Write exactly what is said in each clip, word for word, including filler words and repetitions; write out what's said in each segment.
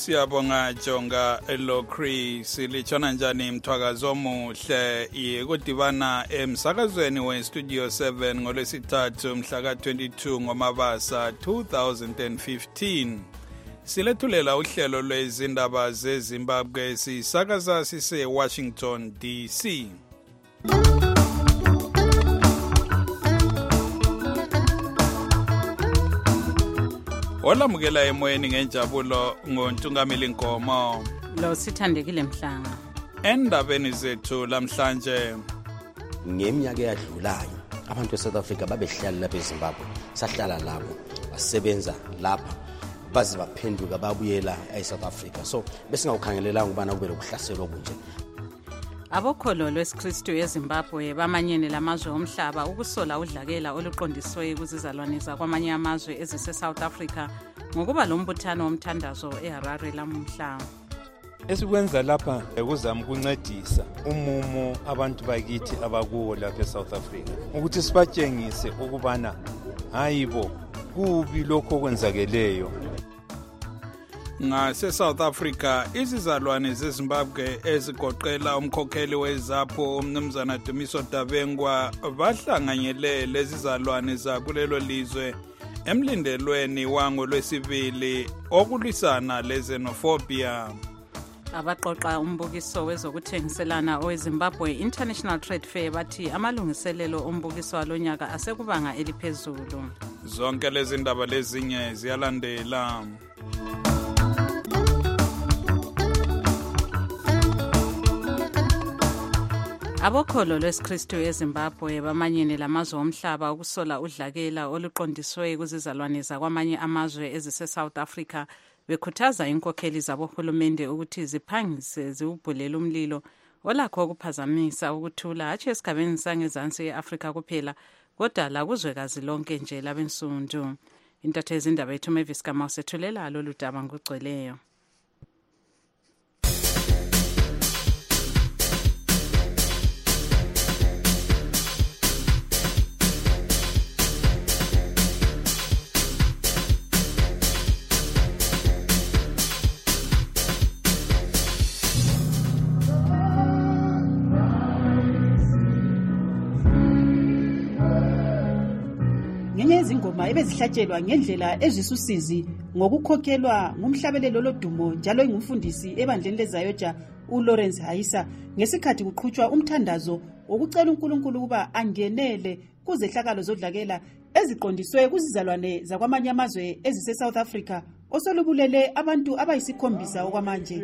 Siyabonga Jonga Elokri silitshona njani mthwakazo omuhle yekudibana emsakazweni we Studio seven ngolwesithathu mhla ka twenty-two ngoMabasa two thousand fifteen. Silethulela uhlelo lwezindaba zeZimbabwe sisakaza sise Washington D C. Olamukela emoyeni ngenjabulo ngontungameli Nkomo lo sithandekile Mhlanga. Endabeni zethu lamhlanje, ngeminyaka eyadlulayo abantu beSouth Africa babehlala lapha eZimbabwe, sahlala lapho basebenza lapha baze baphenduka babuyela eSouth Africa. So besingawukhangelelanga ubana kube lokuhlaselwa kunje. Abokholo lwesikristu eZimbabwe bamanyene lamazwe omhlaba ukusola udlakela oluqondiswe kuzizalwane zakwamanye amazwe ezise South Africa ngokuba lombuthano omthandazo eHarare lamhla. Esikwenza lapha ekuzama ukuncedisa umumo abantu bakithi abakuwo lapha eSouth Africa ukuthi sibatshengise ukubana hayibo kubi lokho kwenzakeleyo. Ngase South Africa izizalwane zeZimbabwe ezigoqela umkhokheli weZAPO umnumzana Dumiso Dabengwa bahlanganyele lezizalwane zakulelo lizwe emlindelweni wango lwesibili okulwisana lezenophobia. Abaqoqa umbukiso wezokuthengiselana oweZimbabwe International Trade Fair bathi amalungiselelo ombukiso walonyaka asekubanga eliphezulu. Zonke lezi ndaba lezinye ziyalandela. Abokholo lwesikristu eZimbabwe bamanyene lamazwe omhlaba ukusola udlakela oluqondiswe kuzizalwane zakwamanye amazwe ezise South Africa bekhuthaza inkokheli zabohulumende ukuthi ziphangise ziwubhulela umlilo olakho ukuphazamisa ukuthula hatshi esigabeni sangezansi eAfrika kuphela kodwa la kuzwekazi lonke nje labensundu. Intathe izindaba yethu Mavis Kama usethulela lolu daba ngokugcweleyo. Izingoma ebezihlatshelwa ngendlela ezisusizi ngokukhokhelwa ngumhlabelelo lodumo njalo ingumfundisi ebandleni leZayoja uLawrence Haisa ngesikhathi kuqhutshwa umthandazo wokucela uNkulunkulu kuba angenele kuzehlakalo zodlakela eziqondiswe kuzizalwane zakwamanye amazwe ezise South Africa osolubulele abantu abayisikhombisa okwamanje.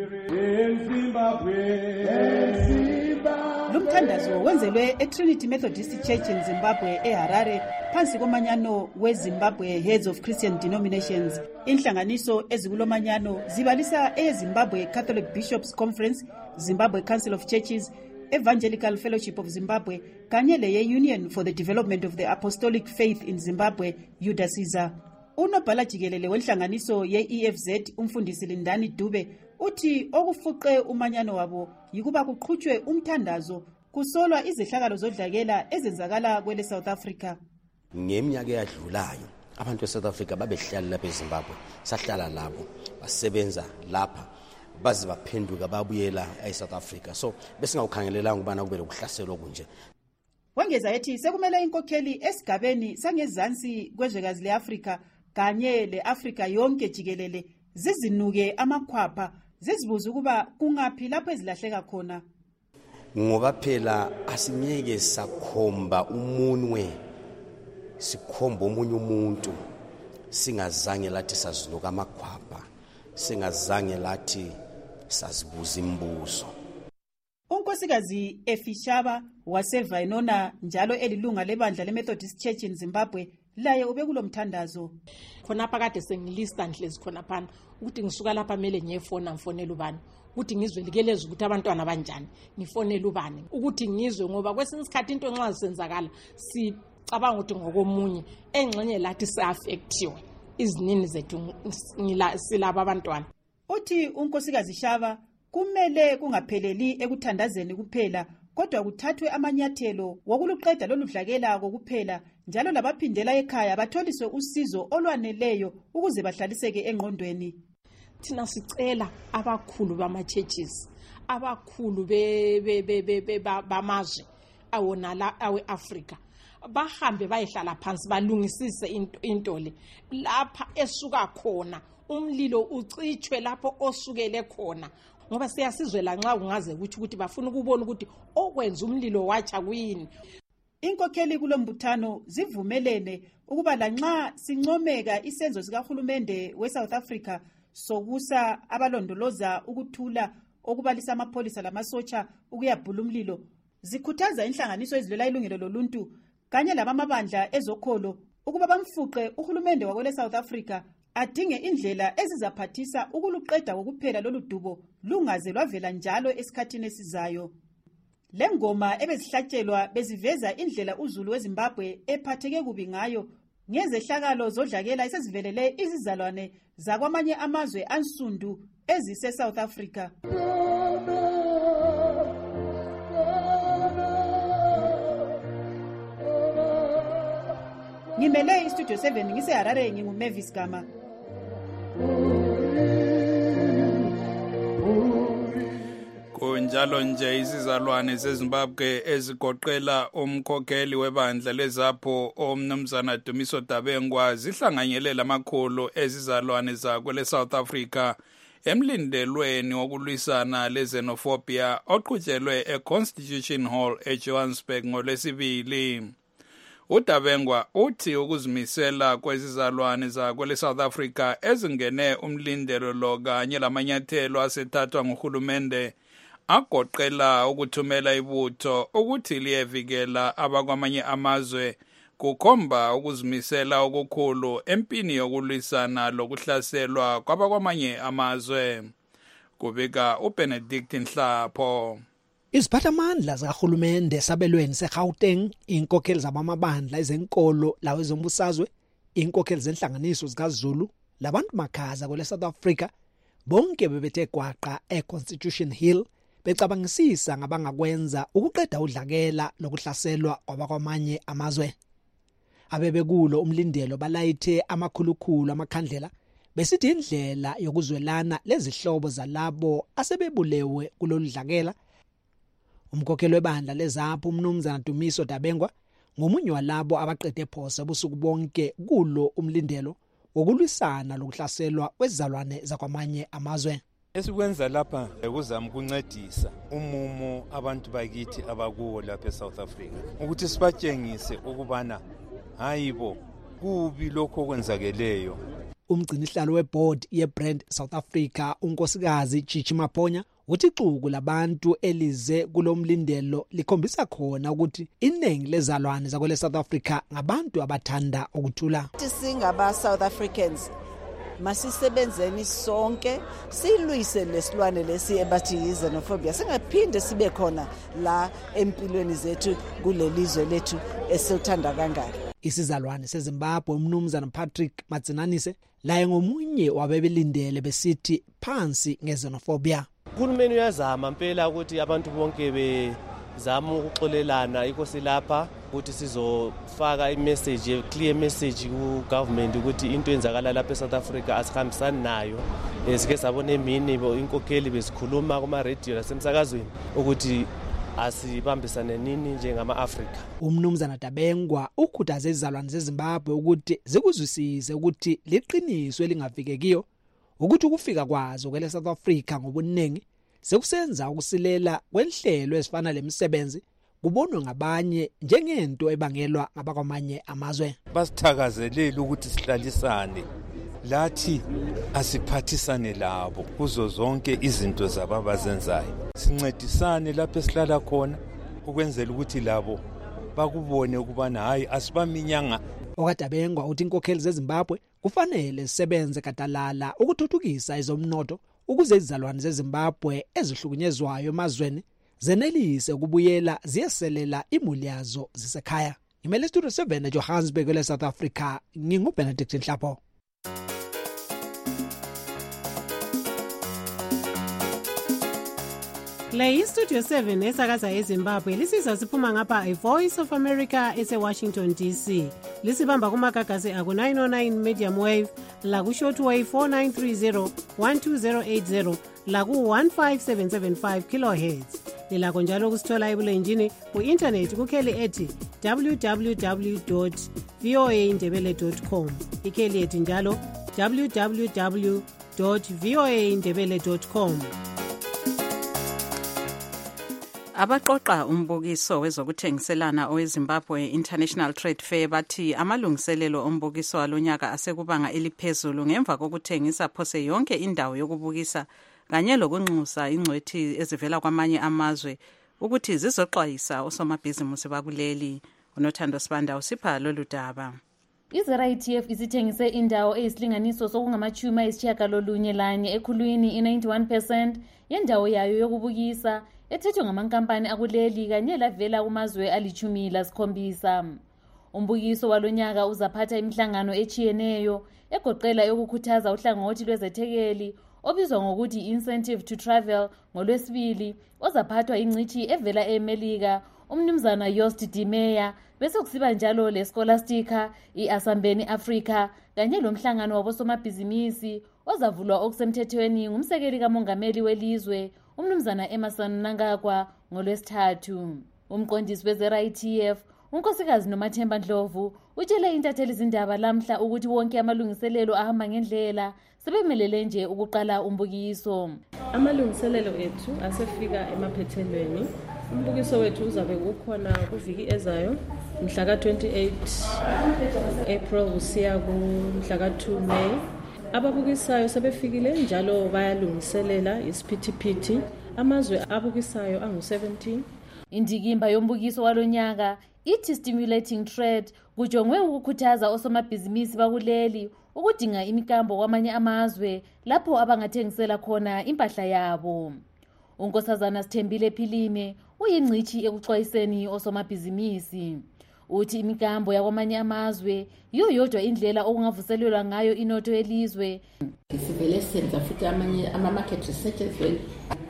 Lumthandazo wenzelwe eTrinity Methodist Church in Zimbabwe eHarare phansi komanyano weZimbabwe Heads of Christian Denominations. Inhlanganiso ezikulomanyano zibalisa eZimbabwe Catholic Bishops Conference, Zimbabwe Council of Churches, Evangelical Fellowship of Zimbabwe kanye leye Union for the Development of the Apostolic Faith in Zimbabwe UDASIZA. Unobhala jikelele wenhlanganiso ye-E F Z umfundisi Lindani Dube uthi okufuqe umanyano wabo yikuba kuqhutshwe umthandazo kusolwa izehlakalo zodlakela ezenzakala kwele South Africa. Ngeminyaka eyadlulayo abantu beSouth Africa babehlala lapha eZimbabwe, sahlala lapho basebenza lapha baze baphenduka babuyela eSouth Africa. So besingawukhangelelanga ubana kube lokuhlaselwa kunje. Wengeza ethi sekumele inkokheli esigabeni sangezansi kwezwekazi leAfrika kanye leAfrika yonke jikelele zizinuke amakhwapha zizibuza ukuba kungaphi lapho ezilahleka khona. Ngoba phela asinyeke sakhomba umunwe sikhomba omunye umuntu singazange lathi sazinuka amakhwapha singazange lathi sazibuza imibuzo. Unkosikazi Efishaba waseVainona njalo elilunga lebandla leMethodist Church in Zimbabwe laye ubekulo mthandazo. Khona phakade sengilista nhlezi khona phana ukuthi ngisuka lapha mele ngiyefona mfonela ubani ukuthi ngizwe likeleza ukuthi abantwana banjani ngifonela ubani ukuthi ngizwe ngoba kwesinye isikhathi into enxa zisenzakala sicabanga ukuthi ngokomunye engxenye lathi se-affectiwe izinini zethu silaba abantwana. Uthi unkosikazi Shaba kumele kungapheleli ekuthandazeni kuphela kodwa kuthathwe amanyathelo wokuluqeda loludlakela kokuphela njalo labaphindela ekhaya batholiswe usizo olwaneleyo ukuze bahlaliseke engqondweni. thina sicela abakhulu bama churches, abakhulu be be be be bamazwe awona la awe Africa bahambe bayehlala phansi balungisise into le lapha esuka khona umlilo ucitshwe lapho osukele khona, ngoba siyasizwela nxa ungaze ukuthi ukuthi bafuna ukubona ukuthi okwenza umlilo wacha kuyini. Inkokheli kulombuthano zivumelene ukuba lanxa sincomeka isenzo sikahulumende weSouth Africa sokusa abalondoloza ukuthula okubalisa amapholisa lamasotsha ukuyabhula umlilo, zikhuthaza inhlanganiso ezilwela ilungelo loluntu kanye labamabandla ezokholo ukuba bamfuqe uhulumende wakwele South Africa adinge indlela ezizaphathisa ukuluqeda kokuphela lolu dubo lungaze lwavela njalo esikhathini esizayo. Le ngoma ebezihlatshelwa beziveza indlela uZulu weZimbabwe ephatheke kubi ngayo ngezehlakalo zodlakela esezivelele izizalwane zakwamanye amazwe ansundu ezise South Africa. Ngimele iStudio seven ngise Harare, nginguMavis Gama. Kunjalo nje izizalwane zeZimbabwe ezigoqela umkhokheli webandla lezapho omnumzana Dumiso Dabengwa zihlanganyele lamakhulu ezizalwane zakwele South Africa emlindelweni wokulwisana lezenophobia oqhutshelwe eConstitution Hall eJohannesburg ngolwesibili. uDabengwa uthi ukuzimisela kwezizalwane zakwele South Africa ezingene umlindelo lo kanye lamanyathelo asethathwa nguhulumende agoqela ukuthumela ibutho ukuthi liyevikela abakwamanye amazwe kukhomba ukuzimisela okukhulu empini yokulwisana lokuhlaselwa kwabakwamanye amazwe. Kubika uBenedict Nhlapho. Iziphathamandla zikahulumende sabelweni seGauteng, inkokheli zabamabandla ezenkolo lawe zombusazwe, inkokheli zenhlanganiso zikaZulu, labantu makhaza kwele South Africa bonke bebethe gwaqa eConstitution Hill becabangisisa ngabangakwenza ukuqeda udlakela lokuhlaselwa kwabakwamanye amazwe. Abebekulo umlindelo balayithe amakhulukhulu amakhandlela besithi indlela yokuzwelana lezihlobo zalabo asebebulewe kulolu dlakela. Umkhokheli webandla lezapho umnumzana Dumiso Dabengwa ngomunye walabo abaqede phose busuku bonke kulo umlindelo wokulwisana lokuhlaselwa kwezizalwane zakwamanye amazwe. Esikwenza lapha ukuzama ukuncedisa umumo abantu bakithi abakuwo lapha eSouth Africa ukuthi sibatshengise ukubana hayibo kubi lokho kwenzakeleyo. Umgcinihlalo weboard yeBrand South Africa unkosikazi Chichi Maponya uthi ixuku labantu elize kulomlindelo likhombisa khona ukuthi iningi lezalwane zakwele South Africa ngabantu abathanda ukuthula. Singaba South Africans masisebenzeni sonke silwise lesilwane lesi ebathi xenophobia, singaphinde sibe khona la empilweni zethu kulelizwe lethu esithanda kangaka. Isizalwane seZimbabwe umnumzana Patrick Matsinanise laye ngomunye wabebelindele besithi phansi ngezenophobia. Uhulumeni uyazama impela ukuthi abantu bonke bezama ukuxolelana inkosi lapha ukuthi sizofaka imessage, clear message ku government ukuthi into enzakala lapha eSouth Africa asihambisani nayo. Esike sabona emini inkokheli bezikhuluma kuma radio nasemsakazweni ukuthi asibambisane nini njengama Africa. Umnumzana Dabengwa ukhuthaze izizalwane zeZimbabwe ukuthi zikuzwisise ukuthi liqiniswe lingavikikiyo ukuthi ukufika kwazo kwele South Africa ngobuningi sekusenza ukusilela kwenhlelo ezifana lemisebenzi kubonwe ngabanye njengento ebangelwa ngabakwamanye amazwe. Basithakazelele ukuthi sihlalisane lathi asiphathisane labo kuzo zonke izinto zababazenzayo, sincedisane lapho esihlala khona ukwenzela ukuthi labo bakubone ukubana hayi asibaminyanga. OkaDabengwa uthi inkokheli zeZimbabwe kufanele zisebenze kadalala ukuthuthukisa ezomnotho ukuze izizalwane zeZimbabwe ezihlukunyezwayo emazweni zenelise ukubuyela ziyeselela imuli yazo zisekhaya. Ngimele Studio seven eJohannesburg le South Africa, nginguBenedict Nhlapho. Le iStudio seven esakaza eZimbabwe lisiza siphuma ngapha iVoice of America ese-Washington D C. Lisibamba kumagagasi aku nine oh nine medium wave, la ku shortwave four nine three zero one two zero eight zero, la ku one five seven seven five kilohertz. Lilakho njalo kusithola ebulenjini ku-internet kukheli ethi w w w dot v o a ndebele dot com. Ikheli ethi njalo w w w dot v o a ndebele dot com. Abaqoqa umbukiso wezokuthengiselana oweZimbabwe International Trade Fair bathi amalungiselelo ombukiso walonyaka asekubanga eliphezulu ngemva kokuthengisa phose yonke indawo yokubukisa kanye lokunxusa ingcwethi ezivela kwamanye amazwe ukuthi zizoxwayisa osomabhizimusi bakuleli. uNothando Sibanda usipha lolu daba. I-Zera I T F isithengise indawo eyisilinganiso sokungamachumi ayisitshiyagalolunye lanye ekhulwini i-ninety-one percent yendawo yayo yokubukisa ethethwe ngamankampani akuleli kanye lavela kumazwe alichumi lasikhombisa. Umbukiso walonyaka uzaphatha imihlangano echiyeneyo egoqela yokukhuthaza uhlangothi lwezethekeli obizwa ngokuthi Incentive to Travel ngolwesibili ozaphathwa ingcithi evela eMelika umnumzana Yost Dimeya, bese kusiba njalo leScholastica iAsambeni Africa kanye lomhlangano wabosomabhizimisi ozavulwa okusemthethweni ngumsekeli kamongameli welizwe umnumzana Emerson Mnangagwa ngolwesithathu. Umqondisi weZera I T F unkosikazi Nomathemba Ndlovu utshele intatheli izindaba lamhla ukuthi wonke amalungiselelo ahamba ngendlela sebemelele nje ukuqala umbukiso. Amalungiselelo ethu asefika emaphethelweni. Umbukiso wethu uzabe ukhona kuviki ezayo mhla ka twenty-eight April kusiya ku mhla ka two May. Ababukisayo sebefikile njalo bayalungiselela isiphithiphithi. Amazwe abukisayo angu seventeen. Indikimba yombukiso walonyaka ithi stimulating trade kujongwe ukukhuthaza osomabhizimisi bakuleli ukudinga imikambo kwamanye amazwe lapho abangathengisela khona impahla yabo. Unkosazana Sithembile Philime uyingcithi ekuxwayiseni osomabhizimisi. Uthi imikambo yakwamanye amazwe yiyo yodwa indlela okungavuselelwa ngayo inotho yelizwe. Sivele senza futhi amanye ama-market research as well.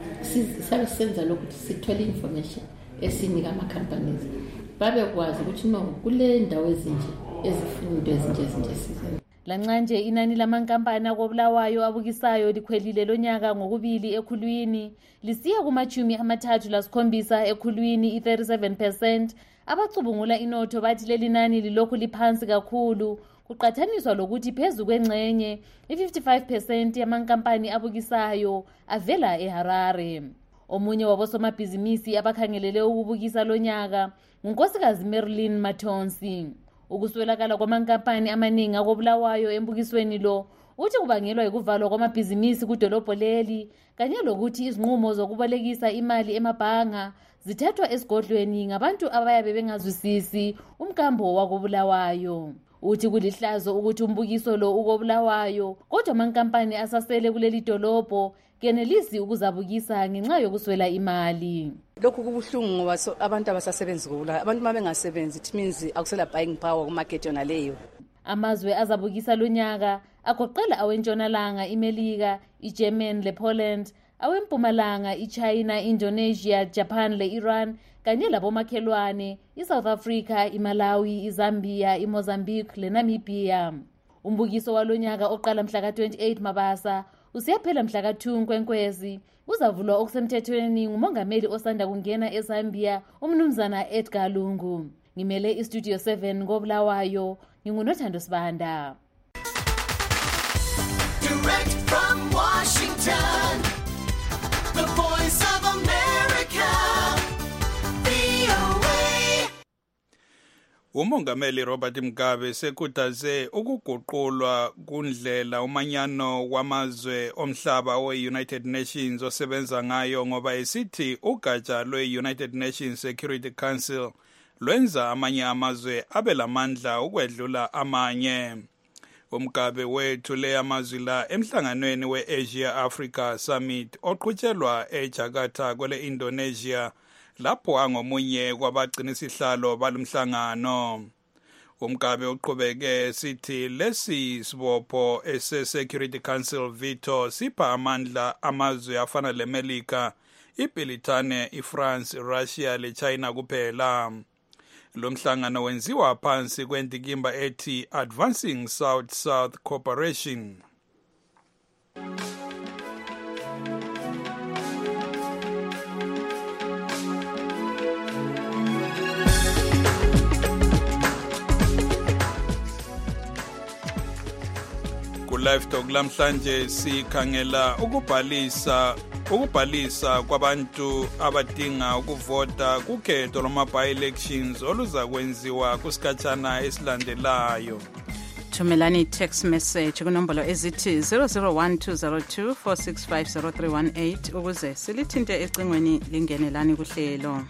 Sisabe senza lokuthi sithole information esinika ama-companies babekwazi ukuthi no kule ndawo ezinje ezifundo ezinje ezinje sizenza. Lanxanje inani lamankampani akobulawayo abukisayo likhwelile lonyaka ngokubili ekhulwini lisiya kumachumi amathathu lasikhombisa ekhulwini i-thirty-seven percent. Abacubungula inotho bathi leli nani lilokhu liphansi kakhulu kuqathaniswa lokuthi phezu kwengcenye i-fifty-five percent yamankampani abukisayo avela eHarare. Omunye wabosomabhizimisi abakhangelele ukubukisa lonyaka ngunkosikazi Marilyn Matonsi. Ukuswelakala kwamankampani amaningi akobulawayo embukisweni lo uthi kubangelwa yikuvalwa kwamabhizimisi kudolobho leli kanye lokuthi izinqumo zokubolekisa imali emabhanga zithathwa esigodlweni ngabantu abayabe bengazwisisi umkambo wakobulawayo. Uthi kulihlazo ukuthi umbukiso lo ukobulawayo kodwa amankampani asasele kuleli dolobho kenelisi ukuzabukisa ngenxa yokuswela imali. Lokhu kubuhlungu ngoba abantu abasasebenzi kubula abantu mabengasebenzi it means akusela buying power ku market yona leyo. Amazwe azabukisa lonyaka agoqela awentshonalanga iMelika, iGermany lePoland, awempumalanga iChina, Indonesia, Japan leIran kanye labomakhelwane iSouth Africa, iMalawi, iZambia, iMozambique leNamibia. Umbukiso walonyaka oqala mhla ka twenty-eight Mabasa usiyaphela mhla ka two Nkwenkwezi uzavulwa okusemthethweni ngumongameli osanda kungena eZambia umnumzana Edgar Lungu. Ngimele iStudio seven ngobulawayo nginguNothando Sibanda. Direct from Washington, the voice of America, V O A. Umongameli Robert Mugabe sekhuthaze ukuguqulwa kundlela umanyano wamazwe omhlaba we-United Nations osebenza ngayo ngoba esithi ugatsha lwe-United Nations Security Council lwenza amanye amazwe abelamandla ukwedlula amanye. Umgabe wethule amazwi la emhlanganweni we-Asia Africa Summit oqhutshelwa eJakarta kwele Indonesia lapho angomunye kwabagcina isihlalo balumhlangano. Umgabe uqhubeke sithi lesi sibopho ese Security Council veto sipha amandla amazwe afana leMelika, iBritane, iFrance, iRussia leChina kuphela. Lo mhlangano wenziwa phansi kwendikimba ethi Advancing South-South Cooperation. Live Talk lamhlanje sikhangela ukubhalisa ukubhalisa kwabantu abadinga ukuvota kukhetho loma by-elections oluza kwenziwa kusikhatshana esilandelayo. Thumelani text message kunombolo ezithi zero zero one two zero two four six five zero three one eight ukuze silithinte ecingweni lingenelani kuhlelo.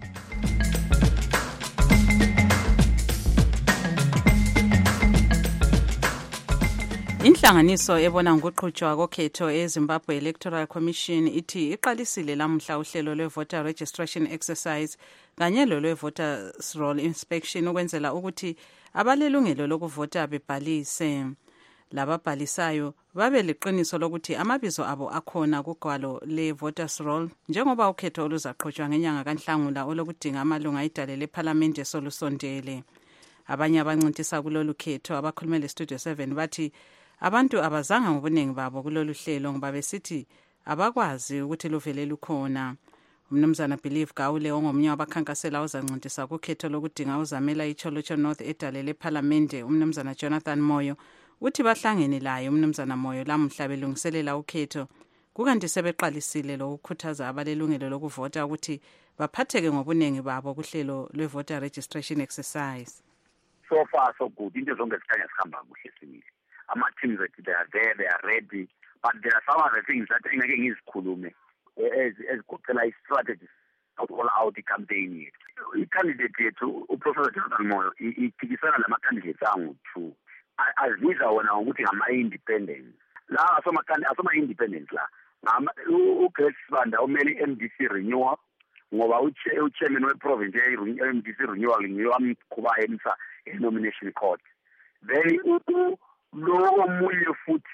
Inhlanganiso ebona ngokuqhutshwa kokhetho eZimbabwe Electoral Commission ithi iqalisile lamhla uhlelo lwe-voter registration exercise kanye lolwe-voters roll inspection ukwenzela ukuthi abalelungelo lokuvota bebhalise. Lababhalisayo babe leqiniso lokuthi amabizo abo akhona kugwalo le-voters roll njengoba ukhetho oluzaqhutshwa ngenyanga kaNhlangula olokudinga amalunga idale leParliament esolusondele. Abanye abancintisa kulolu khetho abakhulumele le-Studio seven bathi abantu abazanga ngobuningi babo kulolu hlelo ngoba besithi abakwazi ukuthi luvele lukhona. Umnumzana Believe Gawule ongomnye wabakhankasela ozancintisa kukhetho lokudinga uzamela iCholocho North edale leParliament umnumzana Jonathan Moyo uthi bahlangene laye umnumzana Moyo lamhla belungiselela ukhetho kukanti sebeqalisile lokukhuthaza abalelungelo lokuvota ukuthi baphatheke ngobuningi babo kuhlelo lwe-voter registration exercise. So far so good. Into zonke zikhanya zikhamba kuhle sibili. Ama teams that they are there, they are ready, but there are some other things that engeke ngizikhulume as ezigoqela i-strategy all out i-campaign yethu. I-candidate yethu uProfessor Jonathan Moyo iphikisana nama-candidates angu-two. Azizwa wona ukuthi ngama-independent. La asoma-independent la. uGrace Sibanda umele i-M D C renewal ngoba uchairman we-province ye-M D C renewal ngiyamqhuba emsa e-nomination court. Then lo omunye futhi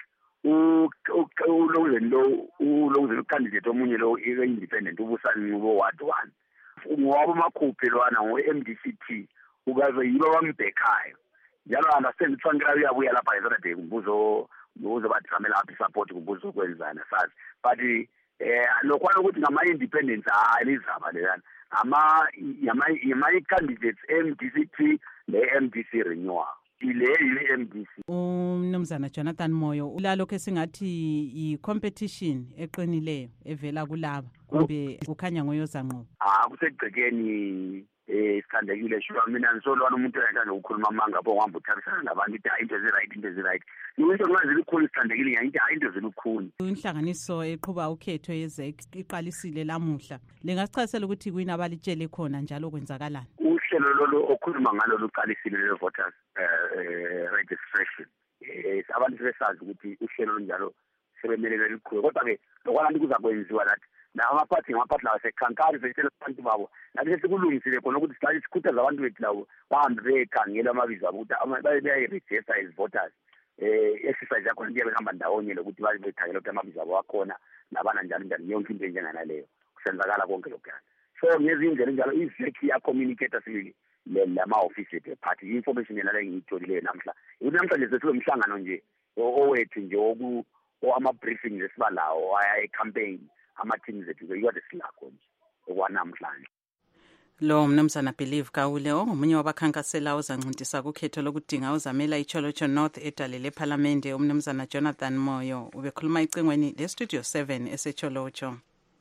uloweni lo uloweni candidate omunye lo independent ubusani ngo ward one ngoba makhuphe lwana ngo-M D C T ukaze yibo bambhekhayo njalo understand tsankela uyabuya lapha Saturday kumbuzo ubuzo bathi samela aphi support kumbuzo kwenzana sazi but eh lokho ukuthi ngama independents alizaba lelana ama yama candidates M D C T ne-M D C renewal ile yi-M D C. Umnumzana Jonathan Moyo ulalokho esingathi i-competition eqinileyo evela kulaba kumbe kukhanya ngoyozanqobo. Ah kusegcekeni eh sikhandekile sho mina ngisolwana umuntu oyakanje ukukhuluma amanga bo ngihamba uthabisana nabantu ithi into ezi-right into ezi-right. Into ngazile ukukhulu sikhandekile ngiyayithi into zilukhuni. Inhlanganiso eqhuba ukhetho yezek iqalisile lamuhla. Lengasichazela ukuthi kuyini abalitshele khona njalo kwenzakalani. Uhlelo lolu okhuluma ngalo luqalisile le-voters eh registration. Eh abantu sebesazi ukuthi uhlelo njalo sebemelele likhulu kodwa-ke lokwananti kuzakwenziwa lathi na amaphathi ngamaphathi lawo sekhankari sekutshela abantu babo nathi sekulungisile khona ukuthi sihlale sikhuthaza abantu bethu labo bahambe bekhangela amabizo abo ukuthi bayayi-register as voters. Eh exercise yakhona kuyabe kuhamba ndawonye lokuthi babe bekhangela ukuthi amabizo abo akhona nabana njalo njalo yonke into enjenganaleyo kusenzakala konke lokho. So ngezindlela njalo izeki ya-communicator sibili lama-ofisi ethu ephathi i-information yena le ngiyitholile namhla ukuthi namhlanje sesilomhlangano nje owethu nje ama-briefing esiba lawo aya-campaign ama-teams ethu yiwade silakho nje okwanamhlanje. Lo mnumzana Believe Gawule ongomunye wabakhankasela ozancintisa kukhetho lokudinga uzamela iCholocho North edale leParliament umnumzana Jonathan Moyo ubekhuluma icingweni le-Studio seven eseCholocho.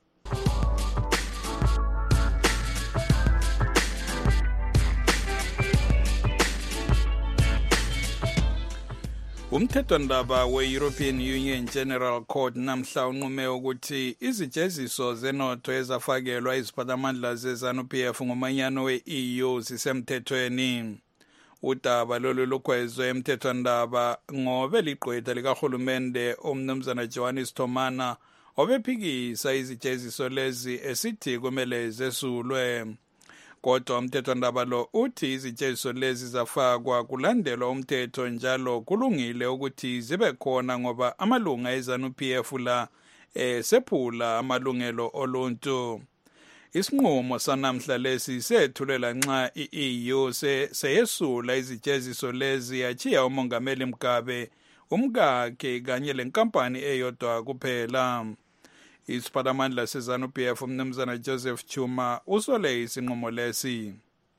Umthethwandaba we-European Union General Court namhla unqume ukuthi izijeziso zenotho ezafakelwa iziphathamandla ze-ZANU-P F ngomanyano we-E U zisemthethweni. Udaba lolu lukhwezwe emthethwandaba ngobe liqwetha likahulumende umnumzana Johannes Thomana obephikisa izijeziso lezi esithi kumele zesulwe. Kodwa umthethwandaba lo uthi izijeziso lezi zafakwa kulandelwa umthetho njalo kulungile ukuthi zibe khona ngoba amalunga eZANU-P F la eh sephula amalungelo oluntu. Isinqumo sanamhla lesi sethulela nxa i-E U seyesula izijeziso lezi yachiya umongameli Mugabe umkakhe kanye lenkampani eyodwa kuphela. Isiphathimandla seZANU-P F umnumzana Joseph Chuma usole isinqumo lesi.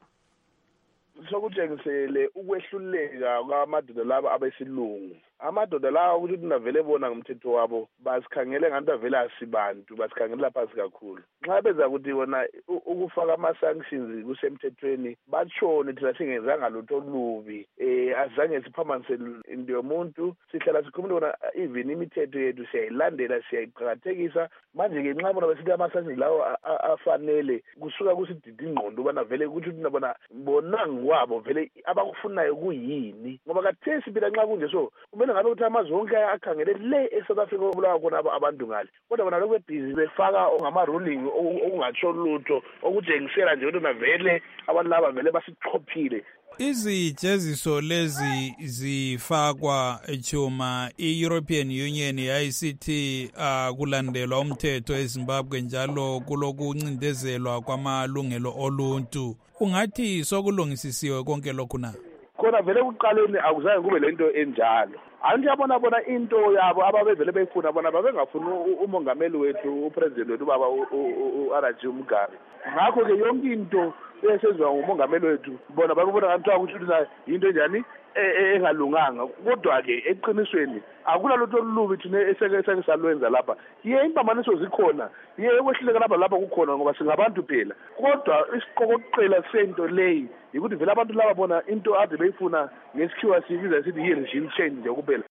Sokutshengisele ukwehluleka kwamadoda laba abesilungu. Amadoda lawa ukuthi navele bona ngomthetho wabo basikhangele ngabantu avela asibantu basikhangelela phansi kakhulu. Nxa beza ukuthi wona ukufaka ama sanctions kusemthethweni batshone thina singenzanga lutho lubi eh azange siphamanise into yomuntu sihlala sikhumule wona even imithetho yethu siyayilandela siyayiqhakathekisa manje ke nxa bona besithi ama sanctions lawo afanele kusuka kusididi ingqondo ubana vele ukuthi bona bona ngwabo vele abakufunayo kuyini ngoba kathesi bila nxa kunje so ngabe ukuthi amazwe onke akhangele le eSouth Africa obulawa khona abantu ngale kodwa bona lokho busy befaka ngama ruling okungatsho lutho okujengisela nje ukuthi navele abantu laba vele basichophile. Izijeziso lezi zifakwa echuma i-European Union yayisithi akulandelwa umthetho eZimbabwe njalo kulokuncindezelwa kwamalungelo oluntu. Ungathi sokulungisisiwe konke lokhu na? Khona vele kuqaleni akuzange kube lento enjalo. Anti yabona bona into yabo ababevele befuna bona babengafuni umongameli wethu upresident wethu baba uRajiv Mugabe. Ngakho ke yonke into esenzwa ngumongameli wethu bona babona kanti ukuthi into enjani engalunganga kodwa ke eqinisweni akula lutho lulubi thina eseke sengisalwenza lapha ye impamaniso zikhona ye kwehluleka lapha lapha kukhona ngoba singabantu phela kodwa isiqokoqela sento leyi ukuthi vele abantu laba bona into ade beyifuna ngesikhiwa sibiza sithi yi-regime change nje kuphela.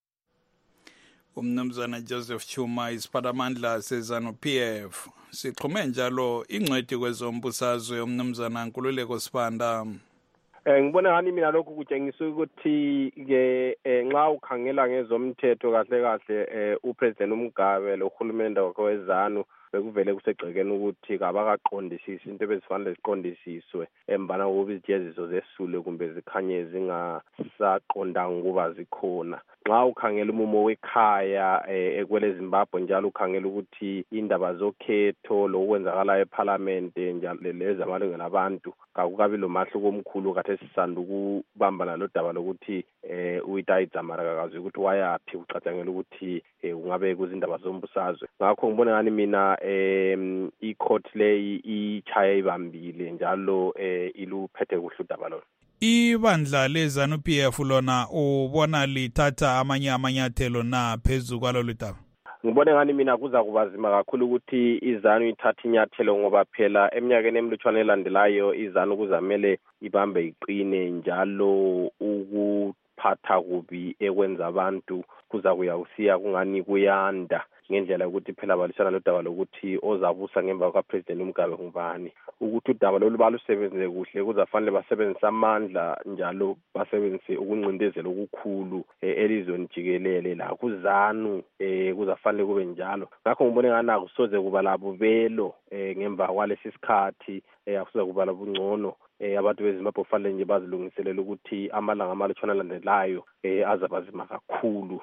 Umnumzana Joseph Chuma isiphathimandla seZANU-P F sixhume njalo ingcweti kwezombusazwe umnumzana Nkululeko Sibanda. Eh ngibona ngani mina lokhu kutshengisa ukuthi ke nxa ukhangela ngezomthetho kahle kahle uPresident uMugabe lo hulumende wakhe weZANU bekuvele kusegcekeni ukuthi kabakaqondisisi into bezifanele ziqondisiswe embana ngoba izijeziso zesule kumbe zikhanye zingasaqondanga ukuba zikhona. Nxa ukhangela umumo wekhaya ekwele Zimbabwe njalo ukhangela ukuthi indaba zokhetho lokwenzakala eParliament njalo lezi amalungelo abantu kakukabi lo mahluko omkhulu kade sisanda ukubambana lo daba lokuthi eh uItai Dzamara kakazi ukuthi wayathi ucatshangela ukuthi ungabe kuzindaba zombusazwe. Ngakho ngibona ngani mina eh icourt leyi ichaya ibambile njalo eh iluphethe kuhle udaba lo. Ibandla leZANU-P F lona ubona lithatha amanye amanyathelo na phezulu kwalolu daba? Ngibona ngani mina kuza kubazima kakhulu ukuthi iZANU ithatha inyathelo ngoba phela eminyakeni emlutshwane elandelayo iZANU kuzamele ibambe iqine njalo ukuphatha kubi ekwenza abantu kuza kuya usiya kungani kuyanda ngendlela ukuthi phela balisana nodaba lokuthi ozabusa ngemva kwaPresident uMugabe ngubani ukuthi udaba lolu balusebenze kuhle kuzafanele basebenzisa amandla njalo basebenzise ukuncindezela okukhulu elizweni jikelele la kuZANU eh kuzafanele kube njalo. Ngakho ngibone ngani akusoze kuba labubelo ngemva kwalesi sikhathi akusoze kuba labungcono eh abantu beZimbabwe fanele nje bazilungiselele ukuthi amalanga amalutshwana alandelayo eh azabazima kakhulu.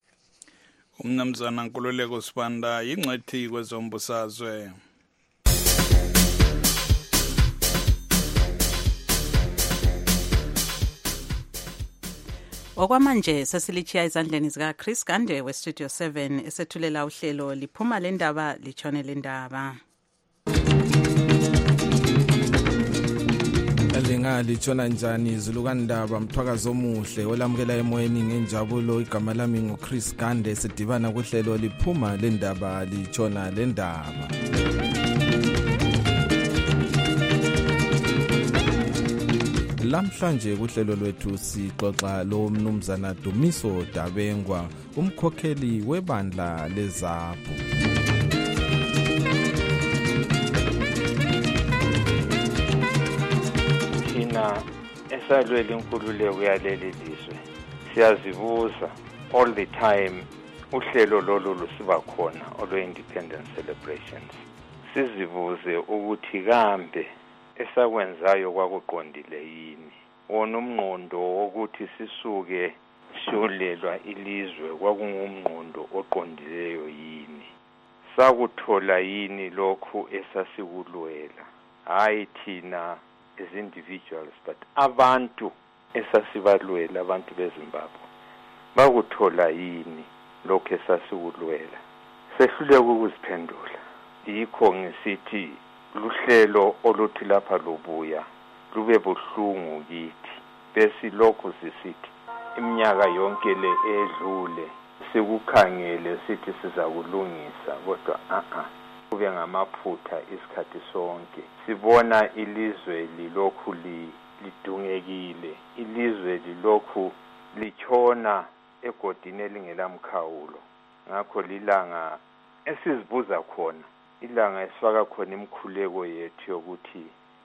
Umnumzana Nkululeko Sibanda ingcwethi kwezombusazwe. Okwamanje sesilichiya izandleni zika Chris Gande we Studio seven esethulela uhlelo liphuma lendaba lichone lendaba. Linga lichona njani izulukandaba mthwakazo omuhle olamukela emoyeni ngenjabulo igama lami ngoChris Gande sidibana kuhlelo liphuma lendaba lichona lendaba. Lamhlanje kuhlelo lwethu sixoxa lo mnumzana Dumiso Dabengwa umkhokheli webandla leZAPU. Thina esalwele inkululeko yaleli lizwe siyazibuza all the time uhlelo lolu lusiba khona olwe independence celebrations sizibuze ukuthi kambe esakwenzayo kwakuqondile yini wona umnqondo wokuthi sisuke siyolelwa ilizwe kwakungumnqondo oqondileyo yini sakuthola yini lokhu esasikulwela, hayi thina as individuals but abantu esasibalwela, abantu beZimbabwe bakuthola yini lokhu esasikulwela? Sehluleka ukuziphendula. Yikho ngisithi luhlelo oluthi lapha lubuya lube buhlungu kithi, bese lokhu sisithi iminyaka yonke le edlule sikukhangele sithi siza kulungisa, kodwa a a kube ngamaphutha isikhathi sonke. Sibona ilizwe lilokhu lidungekile, ilizwe lilokhu lichona egodini elingelamkhawulo. Ngakho lilanga esizibuza khona, ilanga esifaka khona imkhuleko yethu yokuthi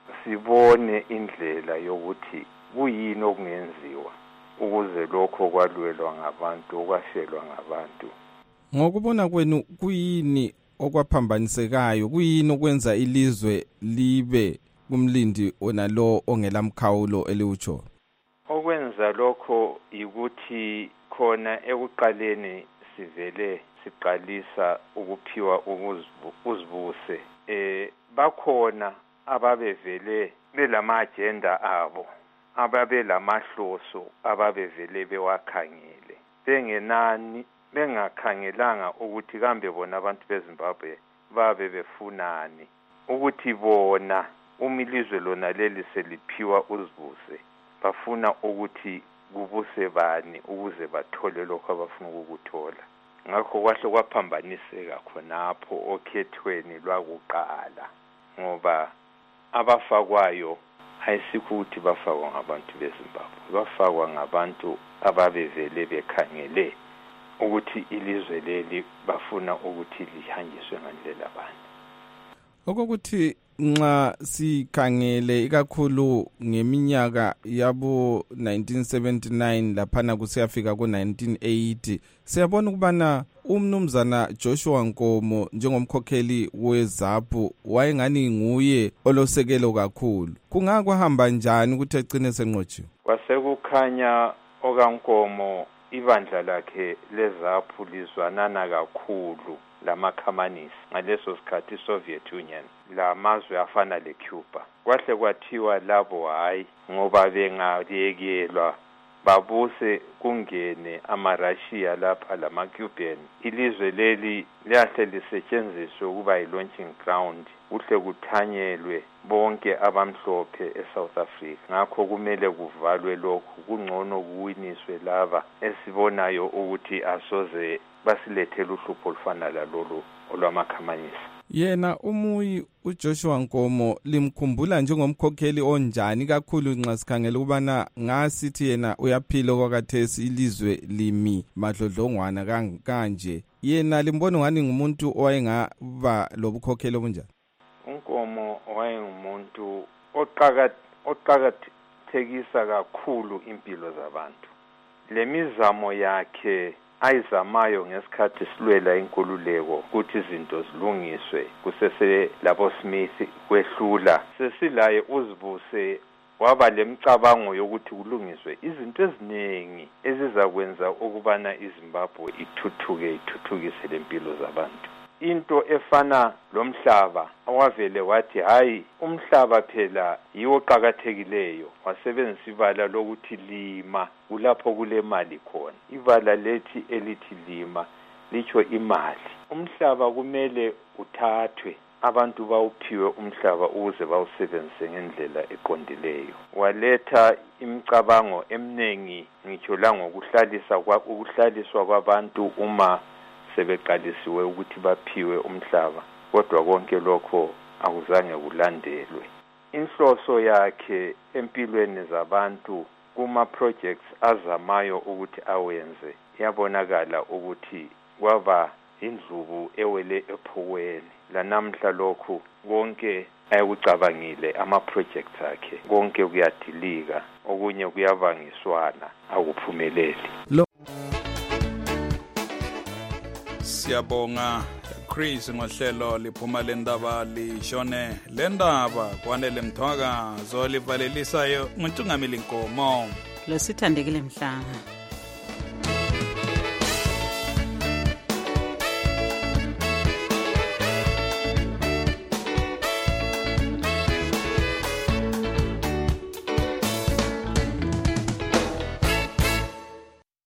sibone indlela yokuthi kuyini okungenziwa ukuze lokho kwalwelwa ngabantu, okwashelwa ngabantu. Ngokubona kwenu kuyini okwaphambanisekayo, kuyini okwenza ilizwe libe kumlindi onalo ongelamkhawulo eliucho? Okwenza lokho ukuthi khona ekuqaleni sivele siqalisa ukuphiwa ukuzibuse, eh bakhona ababevele belama agenda abo, ababe lamahloso ababevele bewakhangele, bengenani bengakhangelanga ukuthi kambe bona abantu beZimbabwe babe befunani, ukuthi bona umilizwe lona leli seliphiwa uzibuse bafuna ukuthi kubuse bani ukuze bathole lokho abafuna ukukuthola. Ngakho kwahle kwaphambaniseka khonapho okhethweni lwakuqala, ngoba abafakwayo ayisikho ukuthi bafakwa ngabantu beZimbabwe, bafakwa ngabantu ababevele bekhangele ukuthi ilizwe leli bafuna ukuthi lihanjiswe ngandlela bani. Okokuthi nxa sikhangele ikakhulu ngeminyaka yabo nineteen seventy-nine laphana kusiyafika ku nineteen eighty, siyabona ukubana umnumzana Joshua Nkomo njengomkhokheli weZAPU wayengani nguye olosekelo kakhulu. Kungakwahamba njani ukuthi egcine senqotshiwe? Kwasekukhanya okaNkomo ibandla lakhe leZAPU lizwanana kakhulu lamakhamanisi ngaleso sikhathi iSoviet Union, lamazwe afana leCuba. Kwahle kwathiwa labo hayi ngoba bengayekelwa babuse kungene amaRussia lapha lamaCuban, ilizwe leli liyahle lisetshenziswe ukuba yi-launching ground, kuhle kuthanyelwe bonke abamhlophe eSouth Africa. Ngakho kumele kuvalwe lokhu, kungcono kuwiniswe laba esibonayo ukuthi asoze basilethele uhlupho olufana lalolu olwamakhamanisi. Yena umuyi uJoshua Nkomo limkhumbula njengomkhokheli onjani, kakhulu nxa sikhangela ukubana ngasithi yena uyaphila okwakathesi ilizwe limi madlodlongwana kanje, yena limbona ngani ngumuntu owayengaba lobukhokheli obunjani? uNkomo wayengumuntu oqakathekisa kakhulu impilo zabantu. Lemizamo yakhe ayizamayo ngesikhathi silwela inkululeko ukuthi izinto zilungiswe kusese labo Smith kwehlula, sesilaye uzibuse waba lemcabango yokuthi kulungiswe izinto eziningi ezizakwenza ukubana iZimbabwe ithuthuke ithuthukise lempilo zabantu. Into efana lomhlaba awavele wathi hayi umhlaba phela yiwo qhakathekileyo, wasebenzisa ibala lokuthi lima kulapho kule mali khona. Ibala lethi elithi lima licho imali. Umhlaba kumele uthathwe, abantu bawuphiwe umhlaba ukuze bawusebenzise ngendlela eqondileyo. Waletha imicabango eminengi ngitsho la ngokuhlalisa ukuhlaliswa kwabantu uma sebeqalisiwe ukuthi baphiwe umhlaba, kodwa konke lokho akuzange kulandelwe. Inhloso yakhe empilweni zabantu kuma projects azamayo ukuthi awenze yabonakala ukuthi kwaba indlubu ewele ephukweni. Lanamhla lokho konke ayekucabangile ama projects akhe konke kuyadilika, okunye kuyabangiswana akuphumeleli. Siyabonga Chris ngohlelo liphuma lendaba lishone lendaba kwanele Mthwaka zolivalelisayo nguNtungameli Nkomo lo sithandekile Mhlanga.